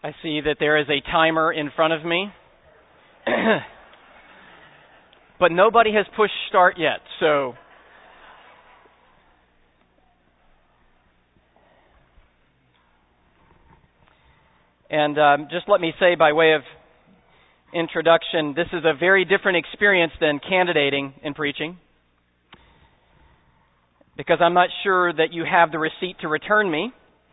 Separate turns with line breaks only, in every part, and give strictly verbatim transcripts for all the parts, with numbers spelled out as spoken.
I see that there is a timer in front of me, but nobody has pushed start yet, so and um, just let me say by way of introduction, this is a very different experience than candidating in preaching, because I'm not sure that you have the receipt to return me.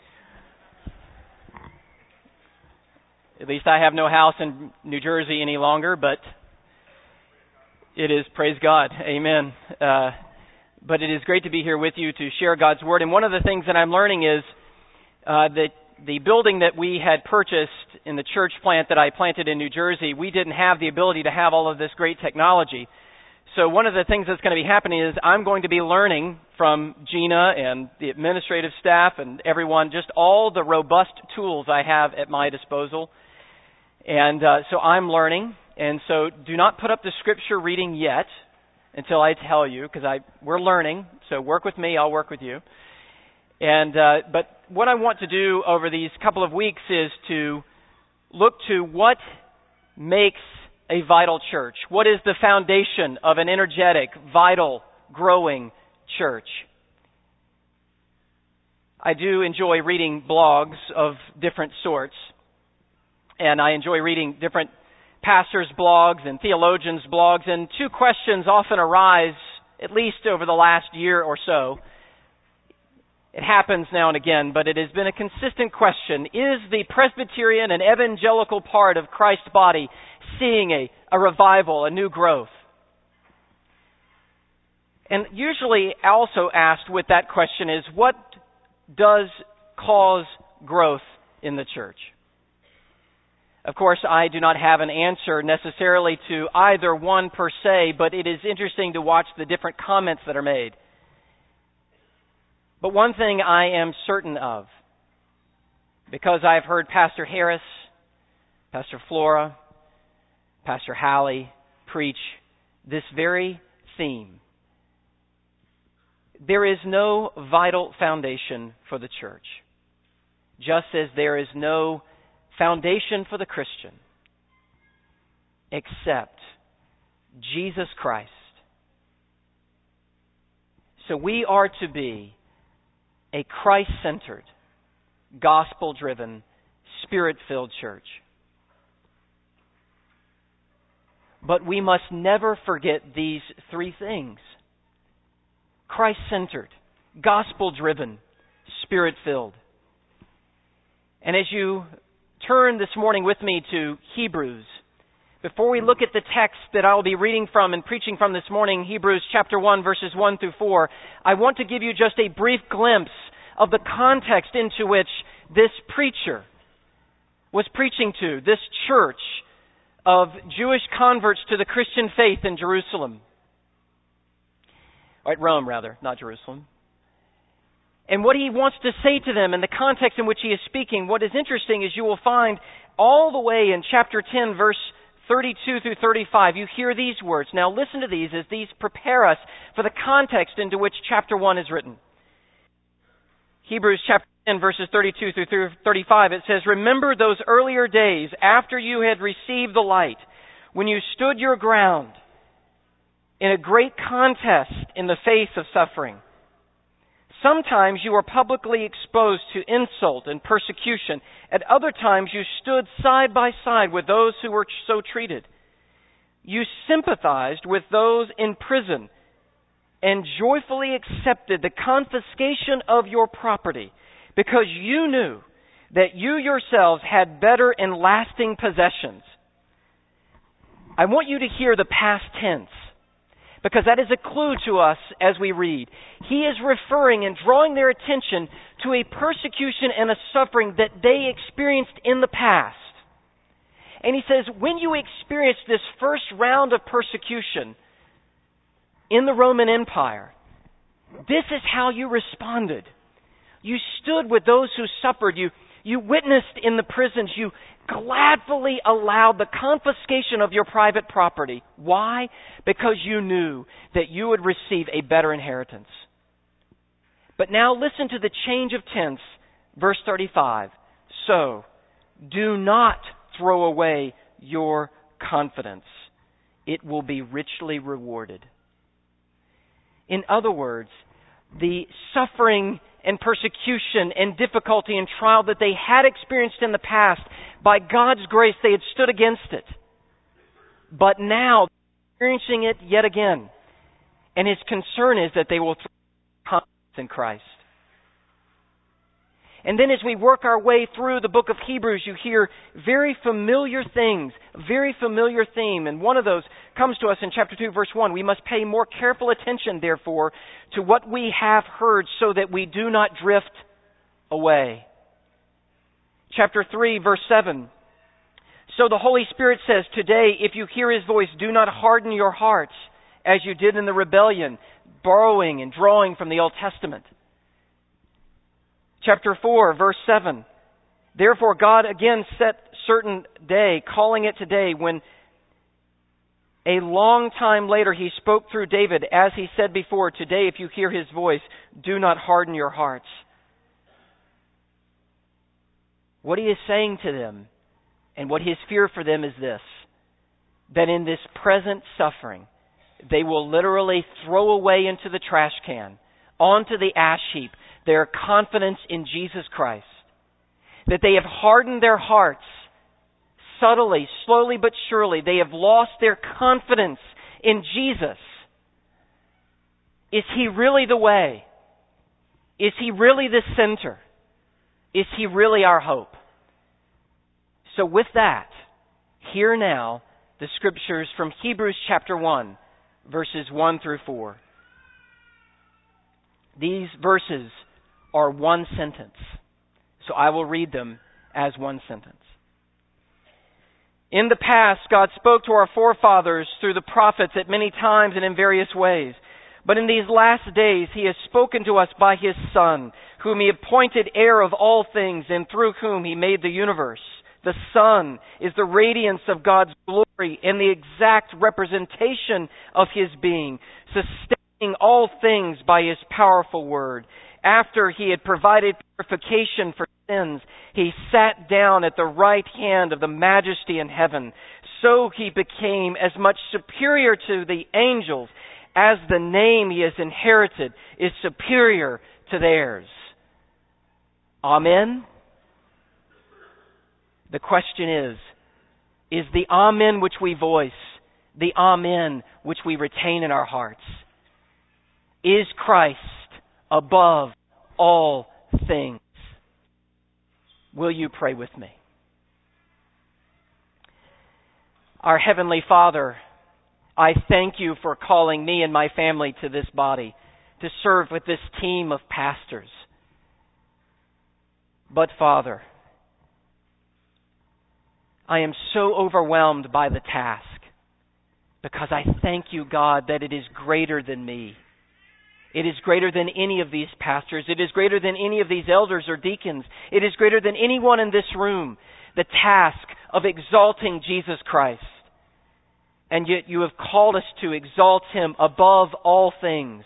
At least I have no house in New Jersey any longer, but it is, praise God, amen. Uh, but it is great to be here with you to share God's Word. And one of the things that I'm learning is uh, that the building that we had purchased in the church plant that I planted in New Jersey, we didn't have the ability to have all of this great technology. So one of the things that's going to be happening is I'm going to be learning from Gina and the administrative staff and everyone, just all the robust tools I have at my disposal. And uh, so I'm learning, and so do not put up the scripture reading yet until I tell you, because I we're learning. So work with me, I'll work with you. And uh, but what I want to do over these couple of weeks is to look to what makes a vital church. What is the foundation of an energetic, vital, growing church? I do enjoy reading blogs of different sorts. And I enjoy reading different pastors' blogs and theologians' blogs. And two questions often arise, at least over the last year or so. It happens now and again, but it has been a consistent question. Is the Presbyterian and evangelical part of Christ's body seeing a, a revival, a new growth? And usually also asked with that question is, what does cause growth in the church? Of course, I do not have an answer necessarily to either one per se, but it is interesting to watch the different comments that are made. But one thing I am certain of, because I've heard Pastor Harris, Pastor Flora, Pastor Halley preach this very theme. There is no vital foundation for the church, just as there is no foundation for the Christian except Jesus Christ. So we are to be a Christ-centered, gospel-driven, Spirit-filled church. But we must never forget these three things: Christ-centered, gospel-driven, Spirit-filled. And as you turn this morning with me to Hebrews, before we look at the text that I'll be reading from and preaching from this morning, Hebrews chapter one, verses one through four, I want to give you just a brief glimpse of the context into which this preacher was preaching to, this church of Jewish converts to the Christian faith in Jerusalem. Or at Rome, rather, not Jerusalem. And what he wants to say to them in the context in which he is speaking, what is interesting is you will find all the way in chapter ten, verse thirty-two through thirty-five, you hear these words. Now listen to these as these prepare us for the context into which chapter one is written. Hebrews chapter ten, verses thirty-two through thirty-five, it says, "Remember those earlier days after you had received the light, when you stood your ground in a great contest in the face of suffering. Sometimes you were publicly exposed to insult and persecution. At other times you stood side by side with those who were so treated. You sympathized with those in prison and joyfully accepted the confiscation of your property because you knew that you yourselves had better and lasting possessions." I want you to hear the past tense, because that is a clue to us as we read. He is referring and drawing their attention to a persecution and a suffering that they experienced in the past. And he says, when you experienced this first round of persecution in the Roman Empire, this is how you responded. You stood with those who suffered. You, you witnessed in the prisons. You gladly allowed the confiscation of your private property. Why? Because you knew that you would receive a better inheritance. But now listen to the change of tense, verse thirty-five. So, Do not throw away your confidence. It will be richly rewarded. In other words, the suffering and persecution and difficulty and trial that they had experienced in the past, by God's grace, they had stood against it. But now, they're experiencing it yet again. And his concern is that they will throw confidence in Christ. And then as we work our way through the book of Hebrews, you hear very familiar things, very familiar theme. And one of those comes to us in chapter two, verse one. We must pay more careful attention, therefore, to what we have heard so that we do not drift away. Chapter three, verse seven. So the Holy Spirit says, today, if you hear His voice, do not harden your hearts as you did in the rebellion, borrowing and drawing from the Old Testament. Chapter four, verse seven. Therefore God again set certain day, calling it today, when a long time later He spoke through David, as He said before, today if you hear His voice, do not harden your hearts. What He is saying to them, and what His fear for them is this, that in this present suffering, they will literally throw away into the trash can, onto the ash heap, their confidence in Jesus Christ. That they have hardened their hearts subtly, slowly but surely. They have lost their confidence in Jesus. Is He really the way? Is He really the center? Is He really our hope? So with that, hear now the scriptures from Hebrews chapter one, verses one through four. These verses are one sentence, so I will read them as one sentence. In the past, God spoke to our forefathers through the prophets at many times and in various ways. But in these last days, He has spoken to us by His Son, whom He appointed heir of all things and through whom He made the universe. The Son is the radiance of God's glory and the exact representation of His being, sustaining all things by His powerful word. After He had provided purification for sins, He sat down at the right hand of the Majesty in heaven. So He became as much superior to the angels as the name He has inherited is superior to theirs. Amen? The question is, is the Amen which we voice the Amen which we retain in our hearts? Is Christ above all things? Will you pray with me? Our Heavenly Father, I thank You for calling me and my family to this body to serve with this team of pastors. But Father, I am so overwhelmed by the task because I thank You, God, that it is greater than me. It is greater than any of these pastors. It is greater than any of these elders or deacons. It is greater than anyone in this room. The task of exalting Jesus Christ. And yet You have called us to exalt Him above all things.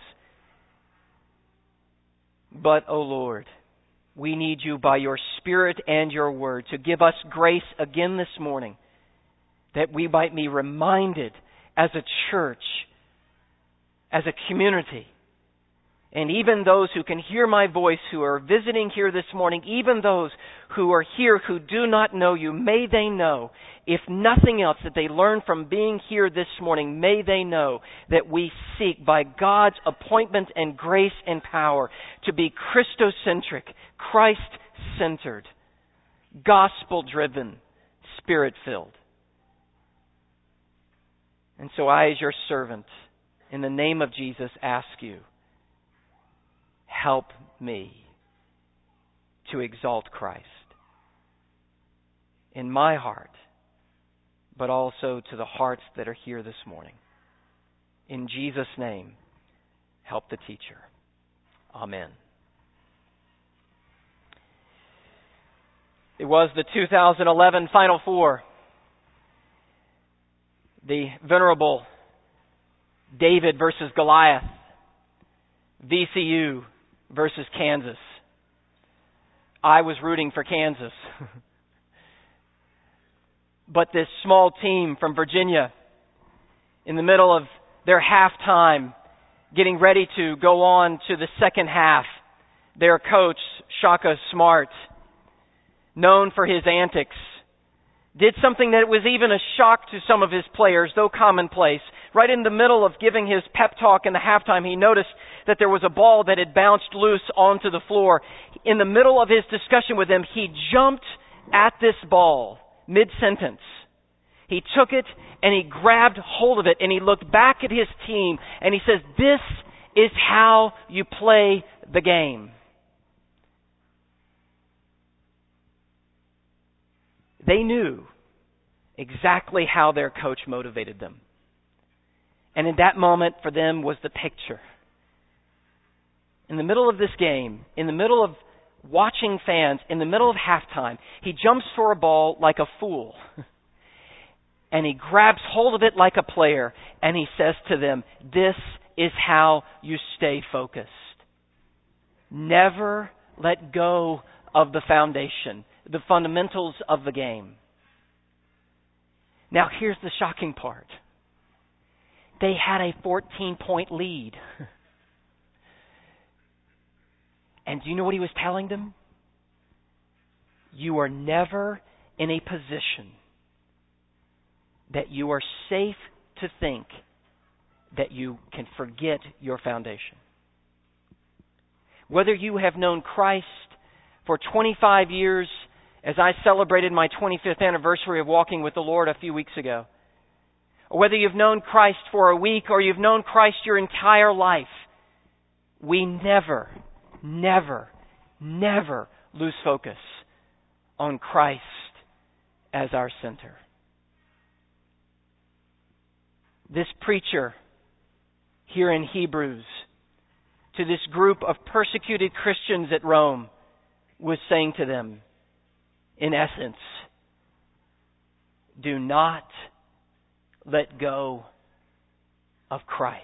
But, O Lord, we need You by Your Spirit and Your Word to give us grace again this morning, that we might be reminded as a church, as a community, and even those who can hear my voice who are visiting here this morning, even those who are here who do not know You, may they know, if nothing else that they learn from being here this morning, may they know that we seek by God's appointment and grace and power to be Christocentric, Christ-centered, gospel-driven, Spirit-filled. And so I, as Your servant, in the name of Jesus, ask You, help me to exalt Christ in my heart, but also to the hearts that are here this morning. In Jesus' name, help the teacher. Amen. It was the two thousand eleven Final Four. The venerable David versus Goliath. V C U versus Kansas. I was rooting for Kansas. But this small team from Virginia, in the middle of their halftime, getting ready to go on to the second half, their coach, Shaka Smart, known for his antics, did something that was even a shock to some of his players, though commonplace. Right in the middle of giving his pep talk in the halftime, he noticed that there was a ball that had bounced loose onto the floor. In the middle of his discussion with them, he jumped at this ball mid-sentence. He took it and he grabbed hold of it and he looked back at his team and he says, "This is how you play the game." They knew exactly how their coach motivated them. And in that moment for them was the picture. In the middle of this game, in the middle of watching fans, in the middle of halftime, he jumps for a ball like a fool. And he grabs hold of it like a player. And he says to them, "This is how you stay focused. Never let go of the foundation, the fundamentals of the game." Now here's the shocking part. They had a fourteen-point lead. And do you know what he was telling them? You are never in a position that you are safe to think that you can forget your foundation. Whether you have known Christ for twenty-five years, as I celebrated my twenty-fifth anniversary of walking with the Lord a few weeks ago, or whether you've known Christ for a week or you've known Christ your entire life, we never, never, never lose focus on Christ as our center. This preacher here in Hebrews to this group of persecuted Christians at Rome was saying to them, in essence, do not let go of Christ.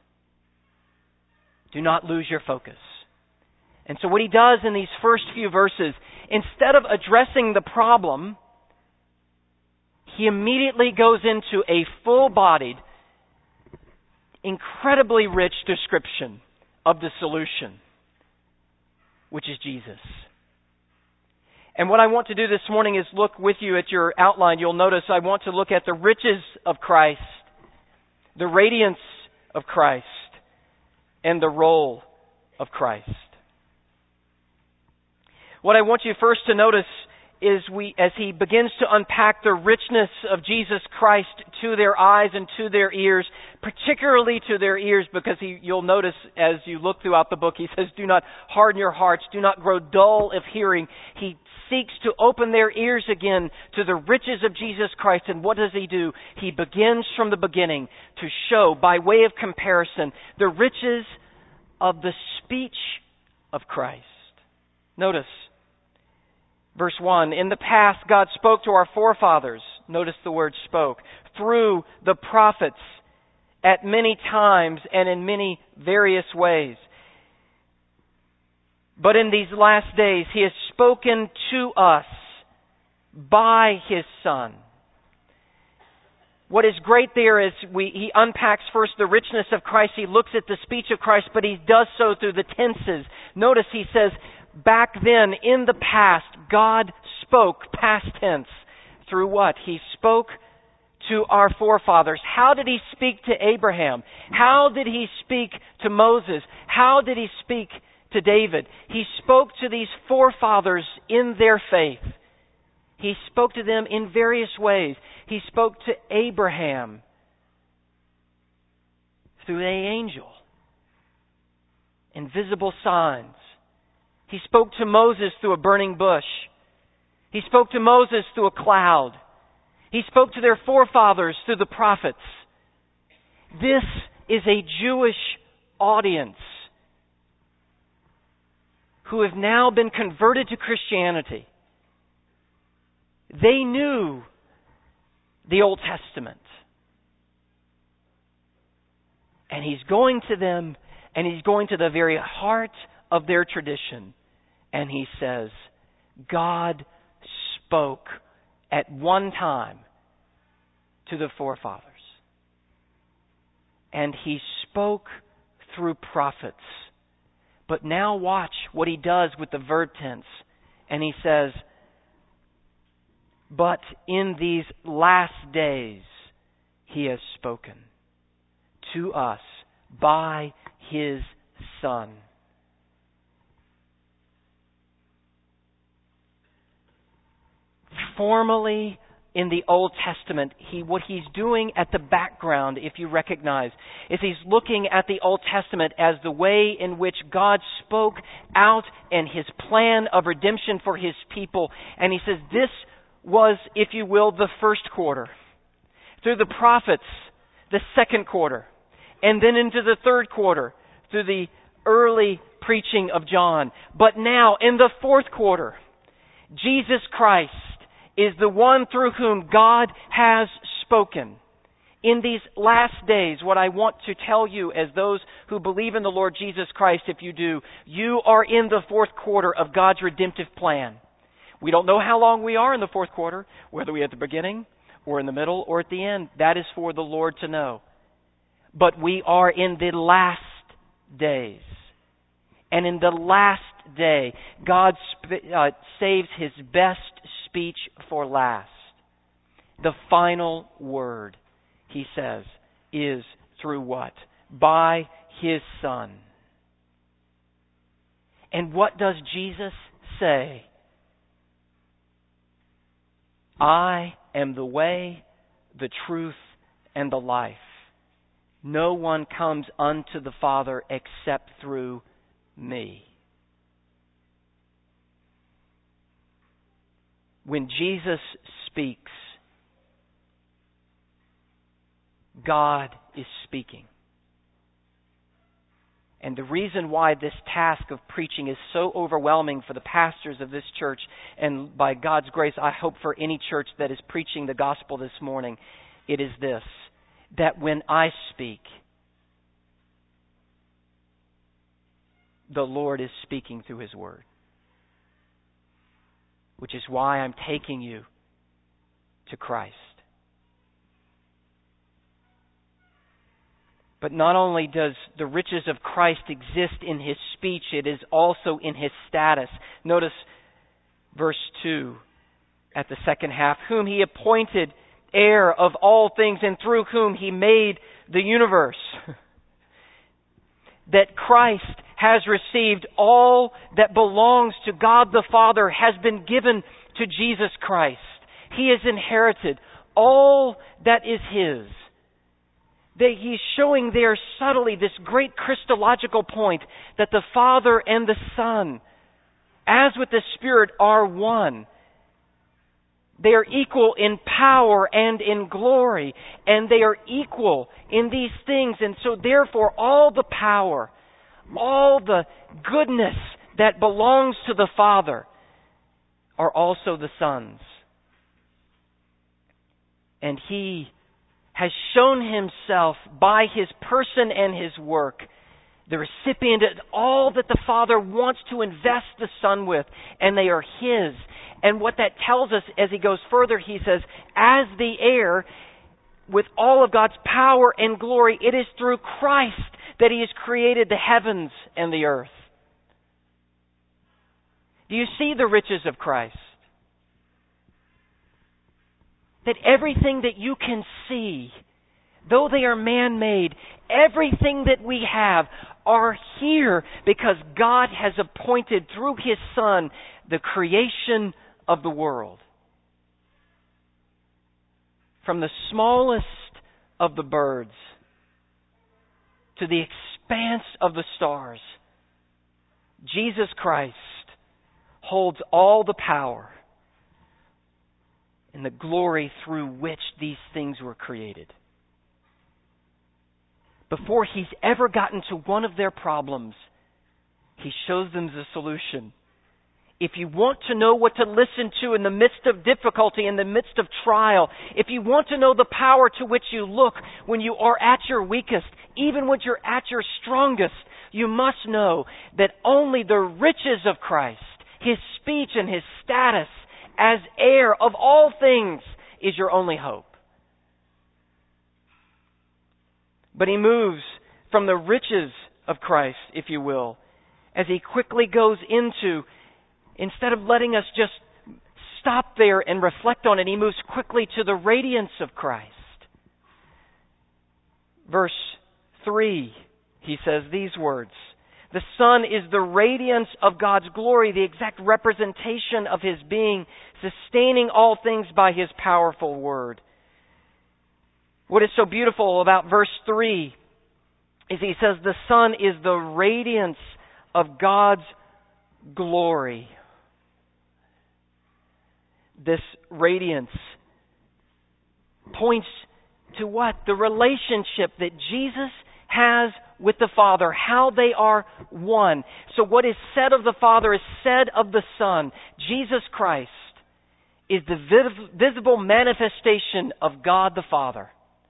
Do not lose your focus. And so what he does in these first few verses, instead of addressing the problem, he immediately goes into a full-bodied, incredibly rich description of the solution, which is Jesus. And what I want to do this morning is look with you at your outline. You'll notice I want to look at the riches of Christ, the radiance of Christ, and the role of Christ. What I want you first to notice is we, as he begins to unpack the richness of Jesus Christ to their eyes and to their ears, particularly to their ears, because he, you'll notice as you look throughout the book, he says, do not harden your hearts, do not grow dull of hearing. He seeks to open their ears again to the riches of Jesus Christ. And what does he do? He begins from the beginning to show, by way of comparison, the riches of the speech of Christ. Notice, verse one, in the past God spoke to our forefathers, notice the word spoke, through the prophets at many times and in many various ways. But in these last days he has spoken to us by his Son. What is great there is we, he unpacks first the richness of Christ. He looks at the speech of Christ, but he does so through the tenses. Notice he says, back then, in the past, God spoke, past tense, through what? He spoke to our forefathers. How did he speak to Abraham? How did he speak to Moses? How did he speak to David? He spoke to these forefathers in their faith. He spoke to them in various ways. He spoke to Abraham through an angel, invisible signs. He spoke to Moses through a burning bush. He spoke to Moses through a cloud. He spoke to their forefathers through the prophets. This is a Jewish audience who have now been converted to Christianity. They knew the Old Testament. And he's going to them, and he's going to the very heart of their tradition. And he says, God spoke at one time to the forefathers. And He spoke through prophets. But now watch what He does with the verb tense. And He says, but in these last days He has spoken to us by His Son. Formally, in the Old Testament, he what he's doing at the background, if you recognize, is he's looking at the Old Testament as the way in which God spoke out and His plan of redemption for His people. And he says this was, if you will, the first quarter. Through the prophets, the second quarter. And then into the third quarter, through the early preaching of John. But now, in the fourth quarter, Jesus Christ is the one through whom God has spoken. In these last days, what I want to tell you as those who believe in the Lord Jesus Christ, if you do, you are in the fourth quarter of God's redemptive plan. We don't know how long we are in the fourth quarter, whether we're at the beginning or in the middle or at the end. That is for the Lord to know. But we are in the last days. And in the last day, God sp- uh, saves His best speech for last. The final word, He says, is through what? By His Son. And what does Jesus say? I am the way, the truth, and the life. No one comes unto the Father except through me. When Jesus speaks, God is speaking. And the reason why this task of preaching is so overwhelming for the pastors of this church, and by God's grace, I hope for any church that is preaching the gospel this morning, it is this, that when I speak, the Lord is speaking through His Word. Which is why I'm taking you to Christ. But not only does the riches of Christ exist in His speech, it is also in His status. Notice verse two at the second half. Whom He appointed heir of all things and through whom He made the universe. That Christ has received all that belongs to God the Father has been given to Jesus Christ. He has inherited all that is His. That He's showing there subtly this great Christological point that the Father and the Son, as with the Spirit, are one. They are equal in power and in glory, and they are equal in these things. And so therefore all the power, all the goodness that belongs to the Father are also the Son's. And He has shown Himself by His person and His work, the recipient of all that the Father wants to invest the Son with, and they are His. And what that tells us as He goes further, He says, as the heir with all of God's power and glory, it is through Christ that He has created the heavens and the earth. Do you see the riches of Christ? That everything that you can see, though they are man-made, everything that we have are here because God has appointed through His Son the creation of the world. From the smallest of the birds to the expanse of the stars, Jesus Christ holds all the power and the glory through which these things were created. Before He's ever gotten to one of their problems, He shows them the solution. If you want to know what to listen to in the midst of difficulty, in the midst of trial, if you want to know the power to which you look when you are at your weakest, even when you're at your strongest, you must know that only the riches of Christ, His speech and His status as heir of all things is your only hope. But he moves from the riches of Christ, if you will, as he quickly goes into, instead of letting us just stop there and reflect on it, he moves quickly to the radiance of Christ. Verse three, he says these words, "The Son is the radiance of God's glory, the exact representation of his being, sustaining all things by his powerful word." What is so beautiful about verse three is he says the Son is the radiance of God's glory. This radiance points to what? The relationship that Jesus has with the Father, how they are one. So what is said of the Father is said of the Son. Jesus Christ is the vis- visible manifestation of God the Father.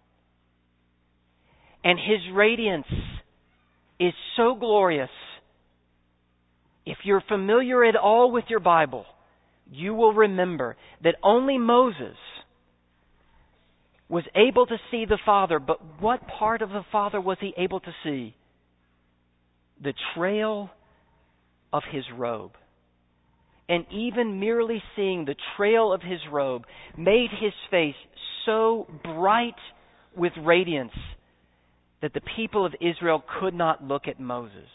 And his radiance is so glorious. If you're familiar at all with your Bible, you will remember that only Moses was able to see the Father, but what part of the Father was he able to see? The trail of his robe. And even merely seeing the trail of his robe made his face so bright with radiance that the people of Israel could not look at Moses.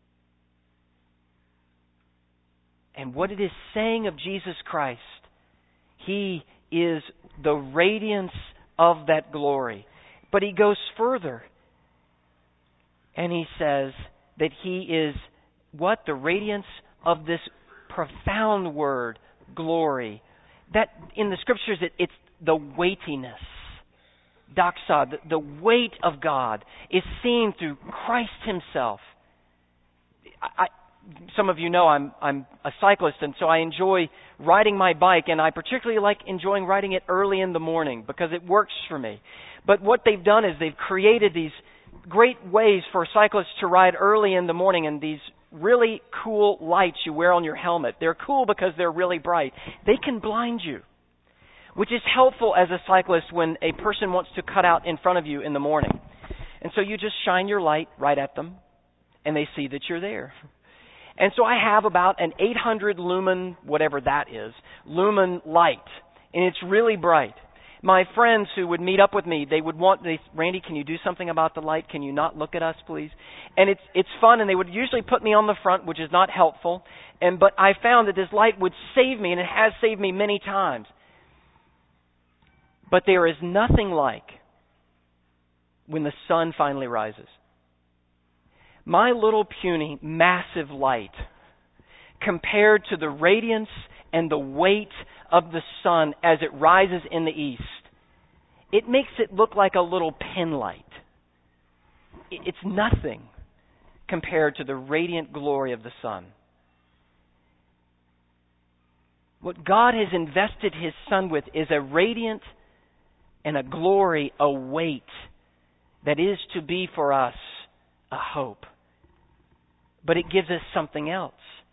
And what it is saying of Jesus Christ, he is the radiance of that glory. But he goes further and he says that he is what? The radiance of this profound word, glory. That in the scriptures it, it's the weightiness. Doxa, the, the weight of God is seen through Christ himself. I, I, some of you know I'm I'm a cyclist, and so I enjoy riding my bike, and I particularly like enjoying riding it early in the morning because it works for me. But what they've done is they've created these great ways for cyclists to ride early in the morning, and these really cool lights you wear on your helmet. They're cool because they're really bright. They can blind you, which is helpful as a cyclist when a person wants to cut out in front of you in the morning. And so you just shine your light right at them, and they see that you're there. And so I have about an eight hundred lumen, whatever that is, lumen light, and it's really bright. My friends who would meet up with me, they would want, they, Randy, can you do something about the light? Can you not look at us, please? And it's it's fun, and they would usually put me on the front, which is not helpful. And but I found that this light would save me, and it has saved me many times. But there is nothing like when the sun finally rises. My little puny, massive light, compared to the radiance and the weight of the sun as it rises in the east, it makes it look like a little pin light. It's nothing compared to the radiant glory of the sun. What God has invested his Son with is a radiant and a glory, a weight that is to be for us a hope. But it gives us something else.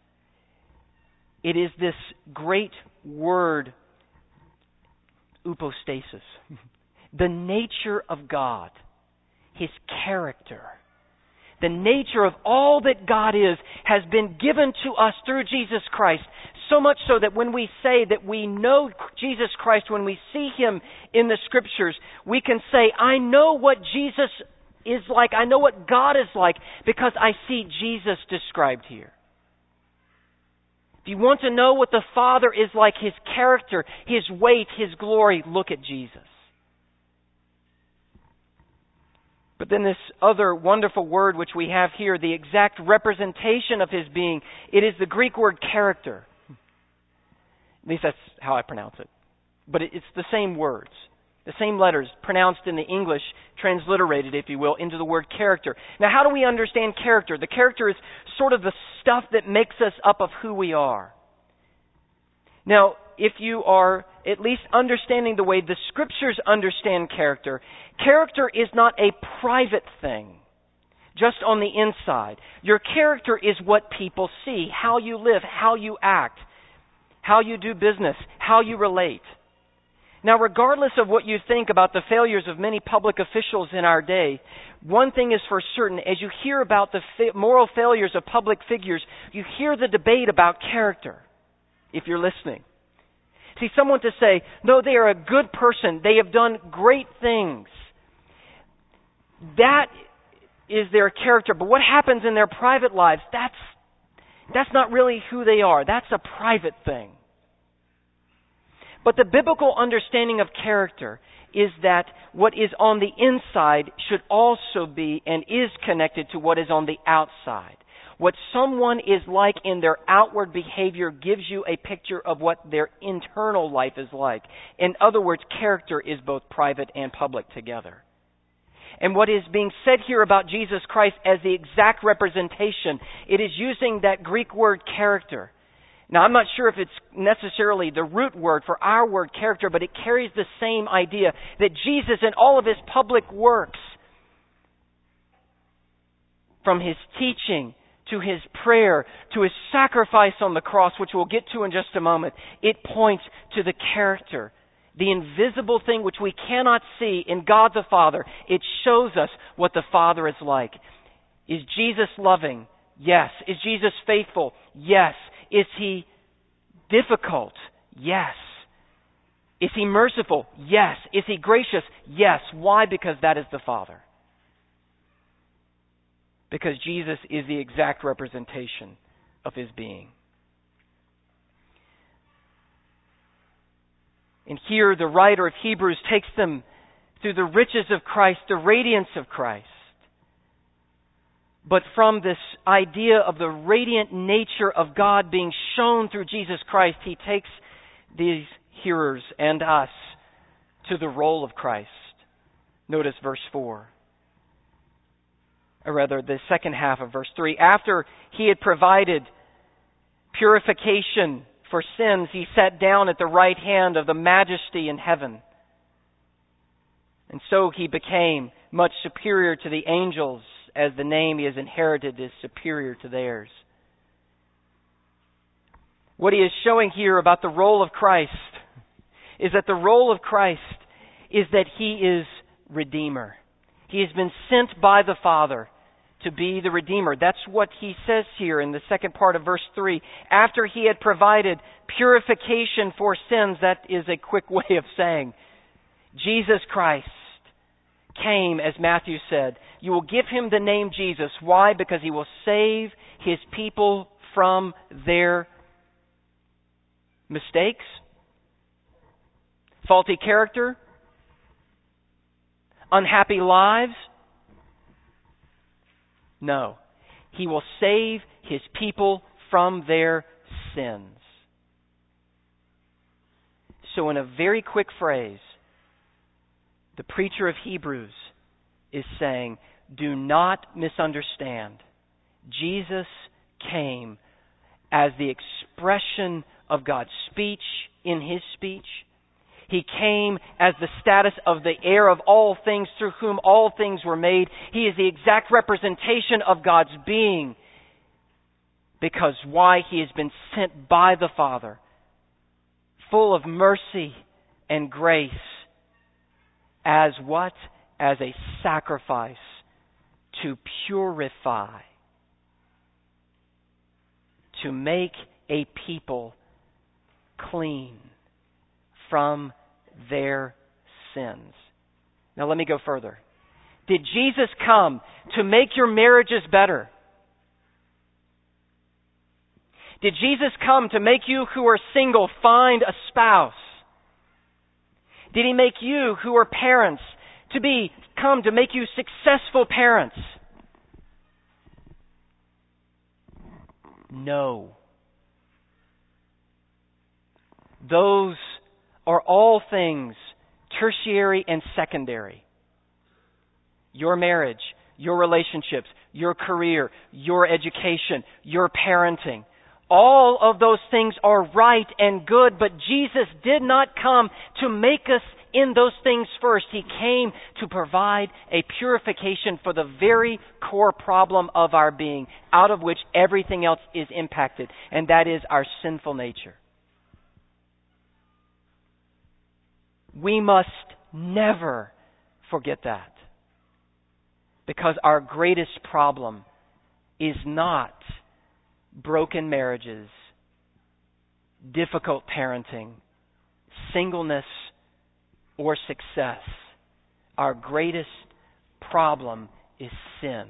It is this great word, hypostasis, the nature of God, his character. The nature of all that God is has been given to us through Jesus Christ. So much so that when we say that we know Jesus Christ, when we see him in the scriptures, we can say, I know what Jesus is like, I know what God is like, because I see Jesus described here. If you want to know what the Father is like, his character, his weight, his glory, look at Jesus. But then this other wonderful word which we have here, the exact representation of his being, it is the Greek word character. At least that's how I pronounce it. But it's the same words, the same letters pronounced in the English, transliterated, if you will, into the word character. Now, how do we understand character? The character is sort of the stuff that makes us up of who we are. Now, if you are at least understanding the way the Scriptures understand character, character is not a private thing, just on the inside. Your character is what people see, how you live, how you act, how you do business, how you relate. Now, regardless of what you think about the failures of many public officials in our day, one thing is for certain: as you hear about the fa- moral failures of public figures, you hear the debate about character, if you're listening. See, someone to say, no, they are a good person, they have done great things. That is their character. But what happens in their private lives, that's, that's not really who they are. That's a private thing. But the biblical understanding of character is that what is on the inside should also be and is connected to what is on the outside. What someone is like in their outward behavior gives you a picture of what their internal life is like. In other words, character is both private and public together. And what is being said here about Jesus Christ as the exact representation, it is using that Greek word character. Now, I'm not sure if it's necessarily the root word for our word character, but it carries the same idea that Jesus, in all of his public works, from his teaching to his prayer to his sacrifice on the cross, which we'll get to in just a moment, it points to the character, the invisible thing which we cannot see in God the Father. It shows us what the Father is like. Is Jesus loving? Yes. Is Jesus faithful? Yes. Is he difficult? Yes. Is he merciful? Yes. Is he gracious? Yes. Why? Because that is the Father. Because Jesus is the exact representation of his being. And here the writer of Hebrews takes them through the riches of Christ, the radiance of Christ. But from this idea of the radiant nature of God being shown through Jesus Christ, he takes these hearers and us to the role of Christ. Notice verse four. Or rather, the second half of verse three. After he had provided purification for sins, he sat down at the right hand of the Majesty in heaven. And so he became much superior to the angels, as the name he has inherited is superior to theirs. What he is showing here about the role of Christ is that the role of Christ is that he is Redeemer. He has been sent by the Father to be the Redeemer. That's what he says here in the second part of verse three. After he had provided purification for sins, that is a quick way of saying Jesus Christ came, as Matthew said. You will give him the name Jesus. Why? Because he will save his people from their mistakes, faulty character, unhappy lives. No. He will save his people from their sins. So in a very quick phrase, the preacher of Hebrews is saying, do not misunderstand. Jesus came as the expression of God's speech in his speech. He came as the status of the heir of all things, through whom all things were made. He is the exact representation of God's being. Because why? He has been sent by the Father, full of mercy and grace. As what? As a sacrifice to purify, to make a people clean from their sins. Now let me go further. Did Jesus come to make your marriages better? Did Jesus come to make you who are single find a spouse? Did he make you who are parents to be come to make you successful parents? No. Those are all things tertiary and secondary. Your marriage, your relationships, your career, your education, your parenting. All of those things are right and good, but Jesus did not come to make us in those things first. He came to provide a purification for the very core problem of our being, out of which everything else is impacted, and that is our sinful nature. We must never forget that. Because our greatest problem is not broken marriages, difficult parenting, singleness, or success. Our greatest problem is sin.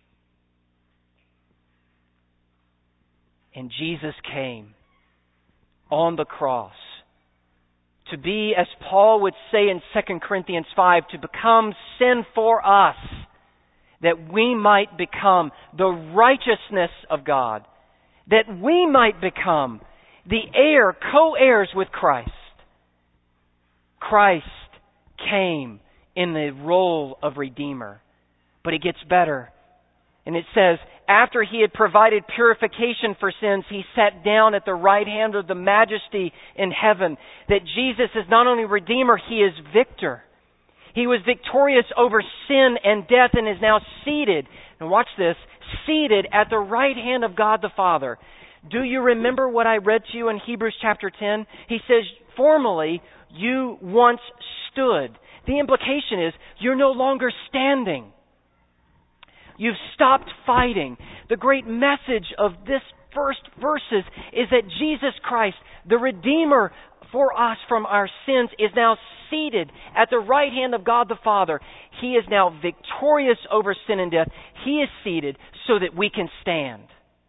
And Jesus came on the cross to be, as Paul would say in Second Corinthians five, to become sin for us, that we might become the righteousness of God, that we might become the heir, co-heirs with Christ. Christ came in the role of Redeemer. But it gets better. And it says, after he had provided purification for sins, he sat down at the right hand of the Majesty in heaven. That Jesus is not only Redeemer, he is victor. He was victorious over sin and death and is now seated, and watch this, seated at the right hand of God the Father. Do you remember what I read to you in Hebrews chapter ten? He says, formerly you once stood. The implication is you're no longer standing. You've stopped fighting. The great message of this first verses is that Jesus Christ, the Redeemer for us from our sins, is now seated at the right hand of God the Father. He is now victorious over sin and death. He is seated so that we can stand.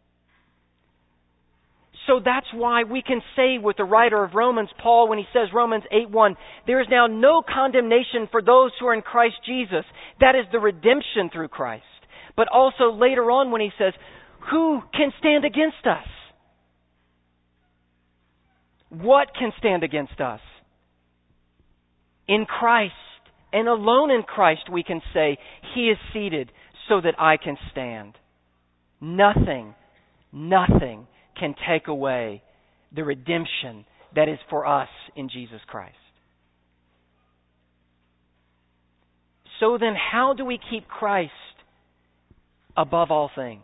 So that's why we can say with the writer of Romans, Paul, when he says Romans eight one, there is now no condemnation for those who are in Christ Jesus. That is the redemption through Christ. But also later on when he says, who can stand against us? What can stand against us? In Christ, and alone in Christ, we can say, he is seated so that I can stand. Nothing, nothing can take away the redemption that is for us in Jesus Christ. So then, how do we keep Christ above all things?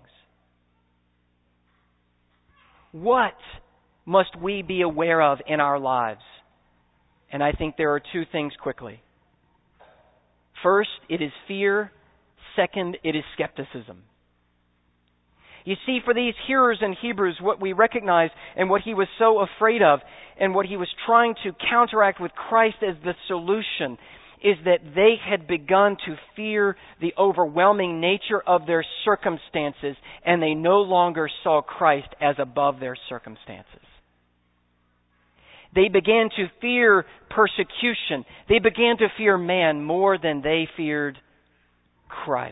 What must we be aware of in our lives? And I think there are two things quickly. First, it is fear. Second, it is skepticism. You see, for these hearers in Hebrews, what we recognize and what he was so afraid of and what he was trying to counteract with Christ as the solution is that they had begun to fear the overwhelming nature of their circumstances, and they no longer saw Christ as above their circumstances. They began to fear persecution. They began to fear man more than they feared Christ.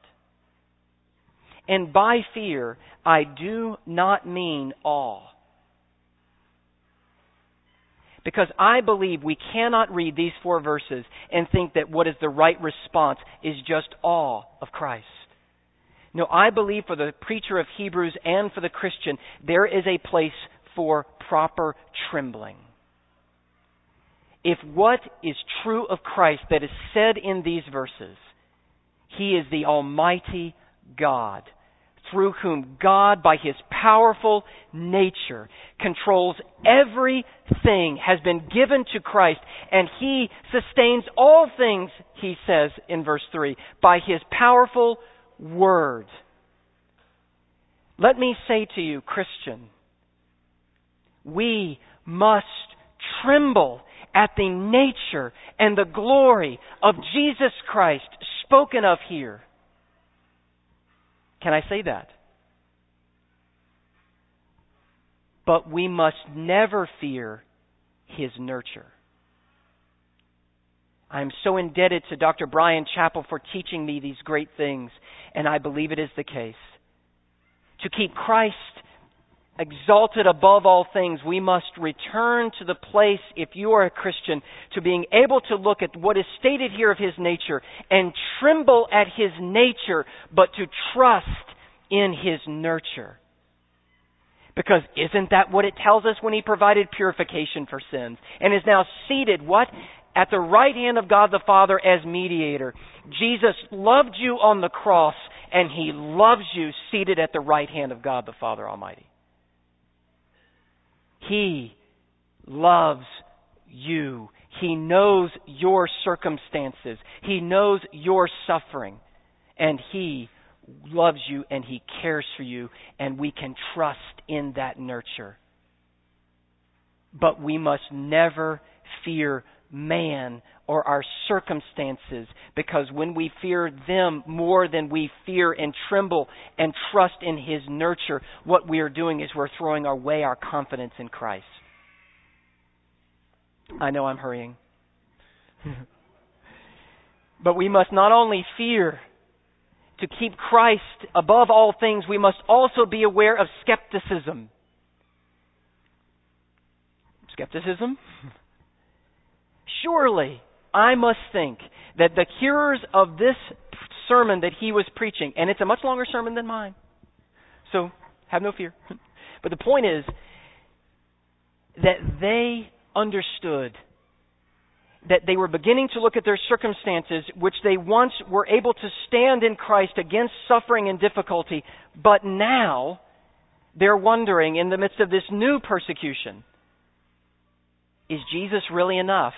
And by fear, I do not mean awe. Because I believe we cannot read these four verses and think that what is the right response is just awe of Christ. No, I believe for the preacher of Hebrews and for the Christian, there is a place for proper trembling. If what is true of Christ that is said in these verses, he is the Almighty God, through whom God, by his powerful nature, controls everything, has been given to Christ, and he sustains all things, he says in verse three, by his powerful word. Let me say to you, Christian, we must tremble at the nature and the glory of Jesus Christ spoken of here. Can I say that? But we must never fear his nurture. I am so indebted to Doctor Brian Chappell for teaching me these great things, and I believe it is the case. To keep Christ exalted above all things, we must return to the place, if you are a Christian, to being able to look at what is stated here of his nature and tremble at his nature, but to trust in his nurture. Because isn't that what it tells us when he provided purification for sins and is now seated, what? At the right hand of God the Father as mediator. Jesus loved you on the cross, and he loves you seated at the right hand of God the Father Almighty. He loves you. He knows your circumstances. He knows your suffering. And He loves you and He cares for you. And we can trust in that nurture. But we must never fear man or our circumstances, because when we fear them more than we fear and tremble and trust in His nurture, what we are doing is we're throwing away our confidence in Christ. I know I'm hurrying. But we must not only fear to keep Christ above all things, we must also be aware of skepticism. Skepticism? Surely, I must think that the hearers of this sermon that he was preaching, and it's a much longer sermon than mine, so have no fear. But the point is that they understood that they were beginning to look at their circumstances, which they once were able to stand in Christ against suffering and difficulty, but now they're wondering in the midst of this new persecution, is Jesus really enough?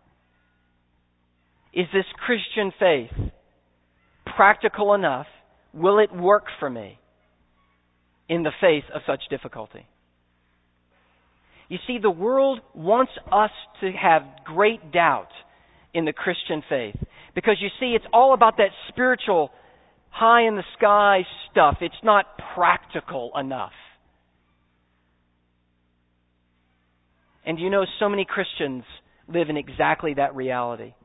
Is this Christian faith practical enough? Will it work for me in the face of such difficulty? You see, the world wants us to have great doubt in the Christian faith, because you see, it's all about that spiritual, high in the sky stuff. It's not practical enough. And you know, so many Christians live in exactly that reality.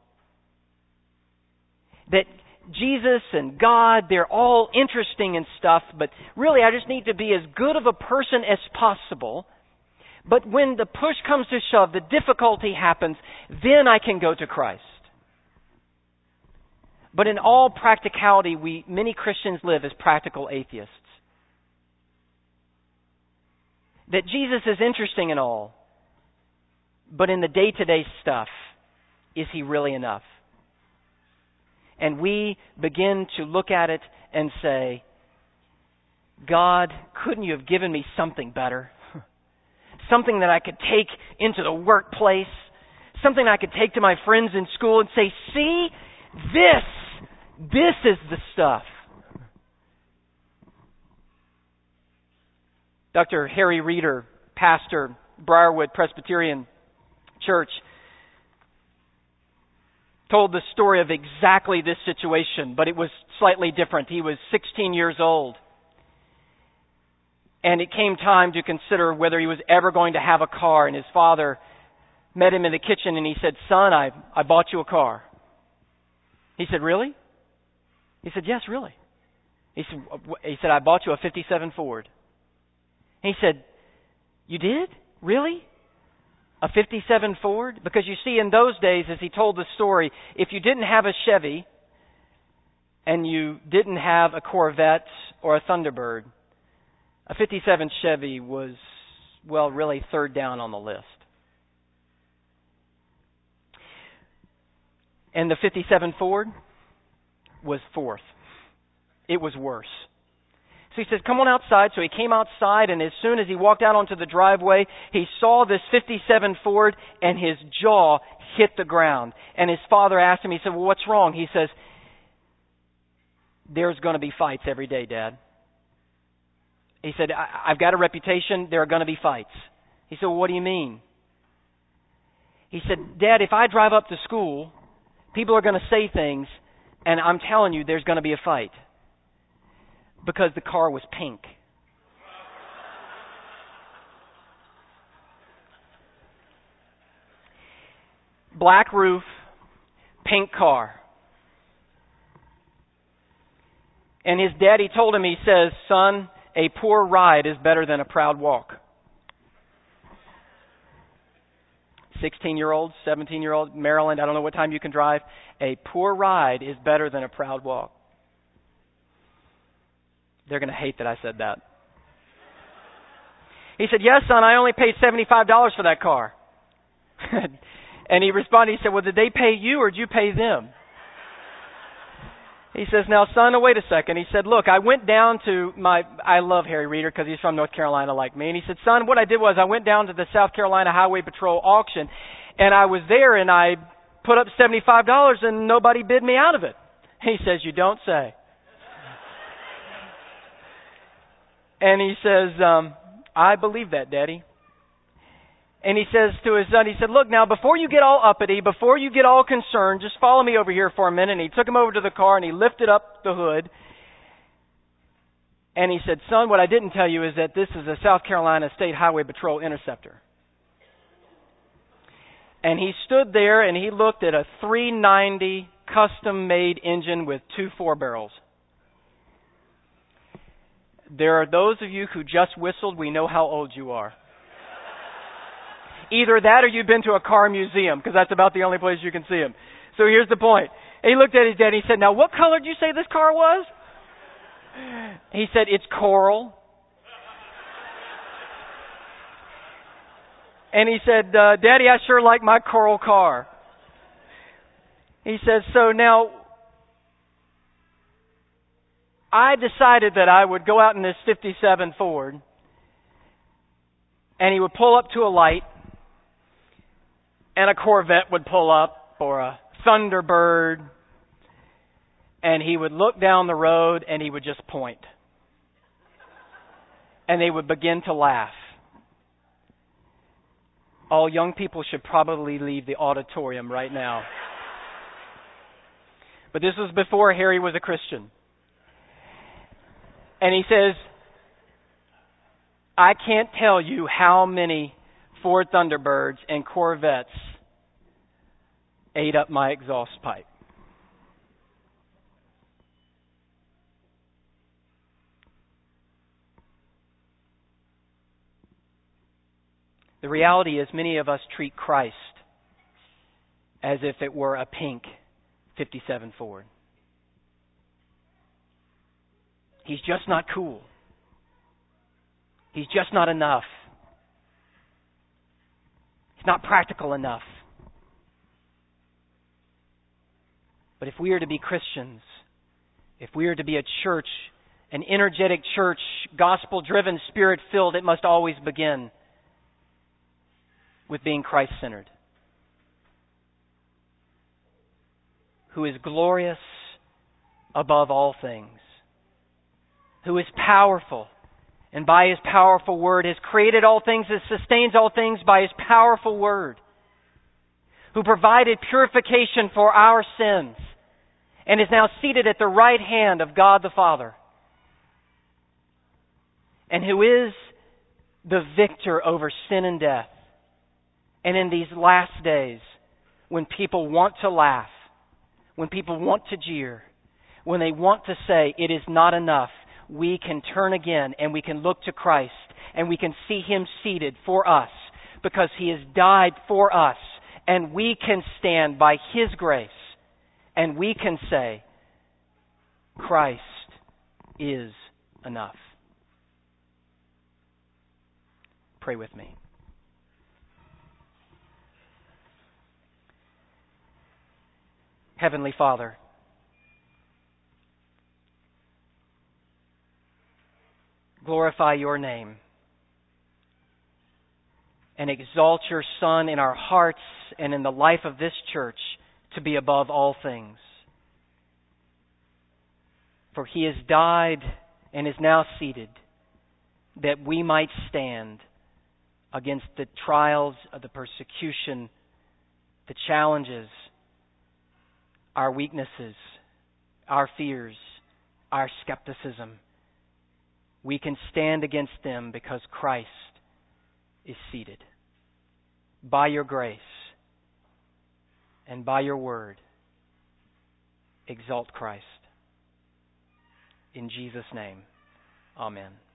That Jesus and God, they're all interesting and stuff, but really I just need to be as good of a person as possible. But when the push comes to shove, the difficulty happens, then I can go to Christ. But in all practicality, we many Christians live as practical atheists. That Jesus is interesting and all, but in the day-to-day stuff, is He really enough? And we begin to look at it and say, God, couldn't you have given me something better? Something that I could take into the workplace. Something I could take to my friends in school and say, see, this, this is the stuff. Doctor Harry Reeder, pastor, Briarwood Presbyterian Church, told the story of exactly this situation, but it was slightly different. He was sixteen years old. And it came time to consider whether he was ever going to have a car. And his father met him in the kitchen and he said, son, I, I bought you a car. He said, really? He said, yes, really. He said, he said, I bought you a fifty-seven Ford. And he said, you did? Really? A fifty-seven Ford? Because you see, in those days, as he told the story, if you didn't have a Chevy and you didn't have a Corvette or a Thunderbird, a fifty-seven Chevy was, well, really third down on the list. And the fifty-seven Ford was fourth. It was worse. So he says, come on outside. So he came outside, and as soon as he walked out onto the driveway, he saw this fifty-seven Ford, and his jaw hit the ground. And his father asked him, he said, well, what's wrong? He says, there's going to be fights every day, Dad. He said, I- I've got a reputation. There are going to be fights. He said, well, what do you mean? He said, Dad, if I drive up to school, people are going to say things, and I'm telling you, there's going to be a fight. Because the car was pink. Black roof, pink car. And his daddy told him, he says, son, a poor ride is better than a proud walk. sixteen-year-old, seventeen-year-old, Maryland, I don't know what time you can drive. A poor ride is better than a proud walk. They're going to hate that I said that. He said, yes, son, I only paid seventy-five dollars for that car. And he responded, he said, well, did they pay you or did you pay them? He says, now, son, oh, wait a second. He said, look, I went down to my, I love Harry Reeder because he's from North Carolina like me. And he said, son, what I did was I went down to the South Carolina Highway Patrol auction And I was there, and I put up seventy-five dollars, and nobody bid me out of it. He says, you don't say. And he says, um, I believe that, Daddy. And he says to his son, he said, look, now, before you get all uppity, before you get all concerned, just follow me over here for a minute. And he took him over to the car, and he lifted up the hood. And he said, son, what I didn't tell you is that this is a South Carolina State Highway Patrol Interceptor. And he stood there, and he looked at a three ninety custom-made engine with two four barrels. There are those of you who just whistled, we know how old you are. Either that or you've been to a car museum, because that's about the only place you can see them. So here's the point. He looked at his dad and he said, now what color did you say this car was? He said, it's coral. And he said, uh, Daddy, I sure like my coral car. He says, so now, I decided that I would go out in this fifty-seven Ford, and he would pull up to a light, and a Corvette would pull up, or a Thunderbird, and he would look down the road, and he would just point. And they would begin to laugh. All young people should probably leave the auditorium right now. But this was before Harry was a Christian. And he says, I can't tell you how many Ford Thunderbirds and Corvettes ate up my exhaust pipe. The reality is many of us treat Christ as if it were a pink fifty-seven Ford. He's just not cool. He's just not enough. He's not practical enough. But if we are to be Christians, if we are to be a church, an energetic church, gospel-driven, spirit-filled, it must always begin with being Christ-centered. Who is glorious above all things. Who is powerful, and by His powerful word has created all things, and sustains all things by His powerful word. Who provided purification for our sins, and is now seated at the right hand of God the Father. And who is the victor over sin and death. And in these last days, when people want to laugh, when people want to jeer, when they want to say it is not enough, we can turn again and we can look to Christ and we can see Him seated for us because He has died for us, and we can stand by His grace and we can say, Christ is enough. Pray with me. Heavenly Father, glorify Your name and exalt Your Son in our hearts and in the life of this church to be above all things. For He has died and is now seated that we might stand against the trials of the persecution, the challenges, our weaknesses, our fears, our skepticism. We can stand against them because Christ is seated. By Your grace and by Your word, exalt Christ. In Jesus' name, amen.